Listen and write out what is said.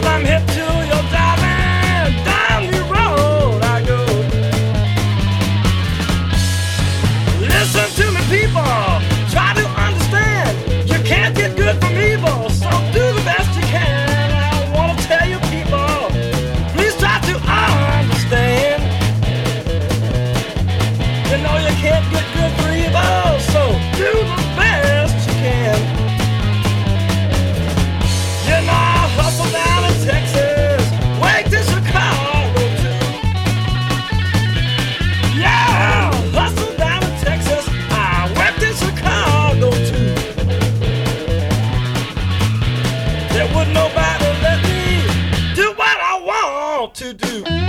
I'm hip to your driving. Down the road I go. Listen to me, people. Try to understand. You can't get good from evil, so do the best you can. I want to tell you, people, please try to understand. You know you can't get good for evil, so do the best you can. You know I hustle down in Texas, wait to Chicago too. Yeah, hustle down in Texas, I went to Chicago too. There wouldn't nobody let me do what I want to do.